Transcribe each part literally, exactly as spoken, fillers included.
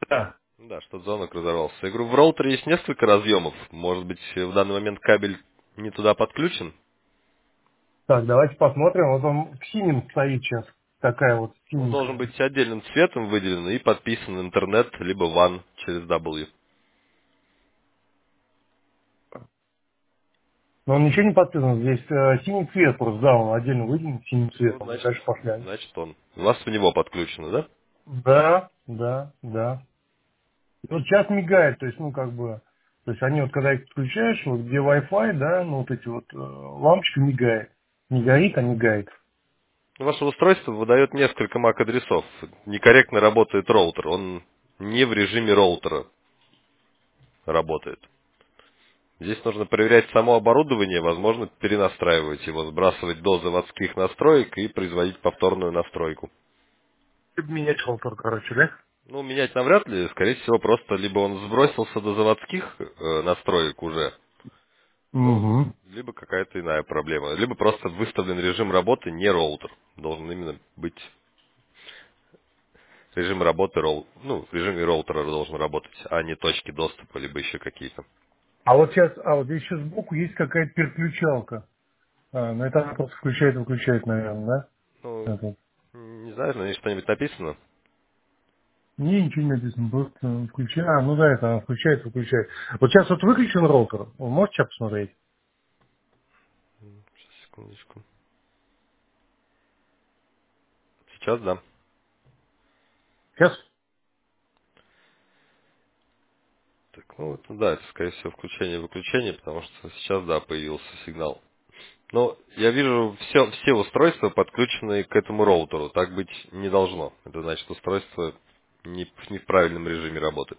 Да. Да, что звонок разорвался. Я говорю, в роутере есть несколько разъемов. Может быть, в данный момент кабель не туда подключен? Так, давайте посмотрим. Вот он в синем стоит сейчас. Такая вот Он должен синенькая. быть отдельным цветом выделен и подписан интернет, либо ван через W. Но он ничего не подписан. Здесь э, синий цвет просто, да, он отдельно выделен синим Ну, цветом. И значит, дальше пошли. значит он. У вас в него подключено, да? Да, да, да. И вот сейчас мигает, то есть, ну, как бы, то есть они вот, когда их подключаешь, вот где Wi-Fi, да, ну, вот эти вот э, лампочка мигает. Не горит, а мигает. Ваше устройство выдает несколько эм эй си-адресов. Некорректно работает роутер. Он не в режиме роутера работает. Здесь нужно проверять само оборудование, возможно, перенастраивать его, сбрасывать до заводских настроек и производить повторную настройку. Менять холтер, короче, да? Ну, менять навряд ли, скорее всего, просто либо он сбросился до заводских э, настроек уже, ну, Угу. либо какая-то иная проблема, либо просто выставлен режим работы не роутер. Должен именно быть режим работы, роу- ну, в режиме роутера должен работать, а не точки доступа, либо еще какие-то. А вот сейчас, а вот здесь еще сбоку есть какая-то переключалка. А, ну это она просто включает и выключает, наверное, да? Ну, Это. не знаю, на ней что-нибудь написано. Не, ничего не написано, просто включает. А, ну да, это она включает, выключает. Вот сейчас вот выключен роутер. Вы можете сейчас посмотреть? Сейчас, секундочку. Сейчас, да. Сейчас? Так, ну, это, да, это, скорее всего, включение-выключение, потому что сейчас, да, появился сигнал. Но я вижу, все, все устройства подключены к этому роутеру. Так быть не должно. Это значит, устройство не, в- не в правильном режиме работы.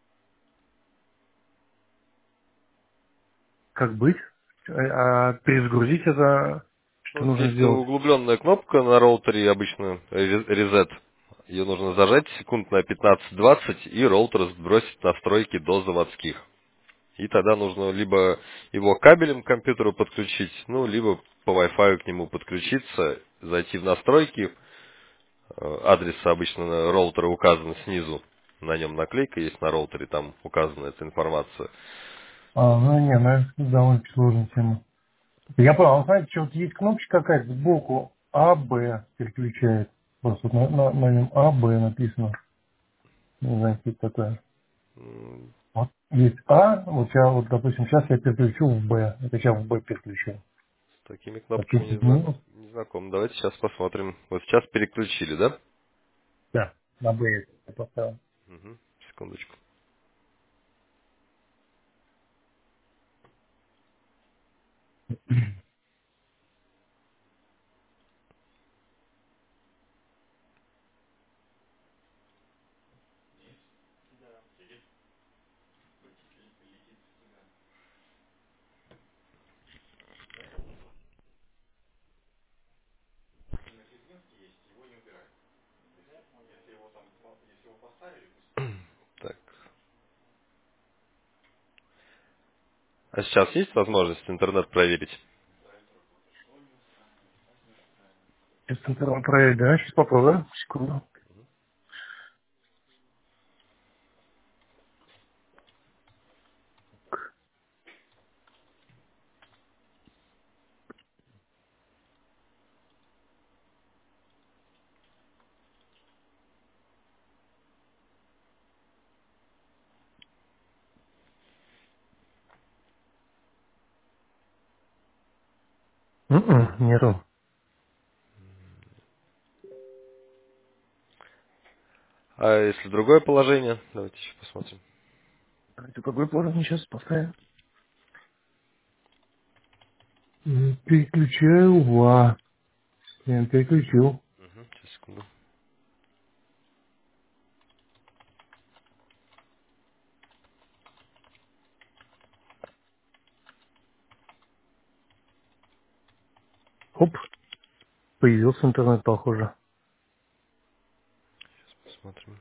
Как быть? А, а перезагрузить это что Ну, нужно есть сделать? углубленная кнопка на роутере, обычно ре- reset. Ее нужно зажать секунд на пятнадцать-двадцать, и роутер сбросит настройки до заводских. И тогда нужно либо его кабелем к компьютеру подключить, ну, либо по Wi-Fi к нему подключиться, зайти в настройки. Э, Адрес обычно на роутера указан снизу. На нем наклейка есть на роутере, там указана эта информация. А, ну не, ну это довольно сложная тема. Я понял, а знаете, что вот есть кнопочка какая-то сбоку А, Б переключает. Просто вот на, на, на нем А, Б написано. Не знаю, что это такое. М, Вот есть А, вот я вот, допустим, сейчас я переключу в Б. Это сейчас в Б переключу. С такими Так, кнопками что-то не, знак- изменилось? не знаком. Давайте сейчас посмотрим. Вот сейчас переключили, да? Да, на Б я поставил. Мгм. Секундочку. Так. А сейчас есть возможность интернет проверить? Сейчас центральный проект, да? Сейчас попробуем. Секунду. М-м, нету. А если другое положение? Давайте еще посмотрим. Это какой положение сейчас поставим? М, Переключаю в А. Я переключил. Мгм. Сейчас, секунду. Хоп, появился интернет, похоже. Посмотрим.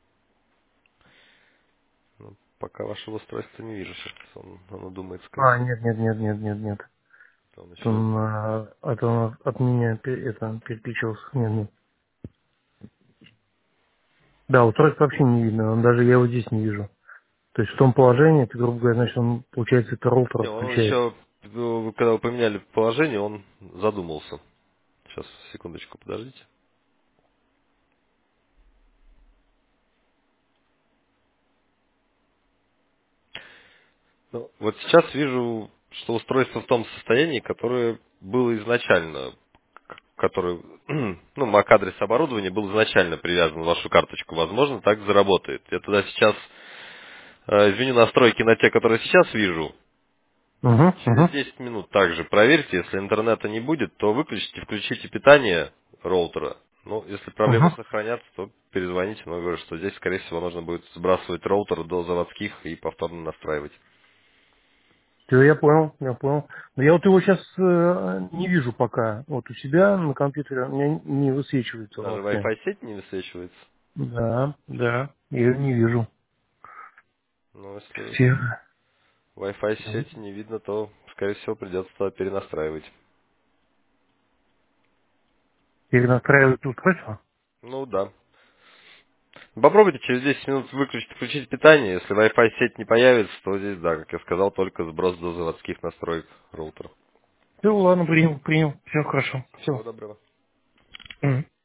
Ну, пока вашего устройства не вижу сейчас. Он, оно думает, скорее А, всего. нет, нет, нет, нет, нет, нет. Он Это еще... он, а, это он от меня пе- это, переключился. Нет, нет. Да, устройство вообще не видно, он даже я его здесь не вижу. То есть в том положении, это, грубо говоря, значит, он, получается, это роутер Не, он отключает. еще, э, когда вы поменяли положение, он задумался. Сейчас, секундочку, подождите. Ну, вот сейчас вижу, что устройство в том состоянии, которое было изначально, который, ну, мак-адрес оборудования был изначально привязан в вашу карточку. Возможно, так заработает. Я тогда сейчас э, изменю настройки на те, которые сейчас вижу. Угу, Через угу, десять минут также проверьте. Если интернета не будет, то выключите, включите питание роутера. Ну, если проблемы угу. сохранятся, то перезвоните. Но я говорю, что здесь, скорее всего, нужно будет сбрасывать роутер до заводских и повторно настраивать. Все, я понял, я понял. Но я вот его сейчас не вижу пока. Вот у себя на компьютере у меня не высвечивается он Даже вообще. Wi-Fi сеть не высвечивается. Да, да, я его не вижу. Но если Все. Wi-Fi сети не видно, то, скорее всего, придется перенастраивать. Перенастраивать устройство? Ну да. Попробуйте через десять минут выключить, включить питание. Если Wi-Fi сеть не появится, то здесь, да, как я сказал, только сброс до заводских настроек роутера. Все, ладно, принял, принял. Все хорошо. Всего Все. доброго.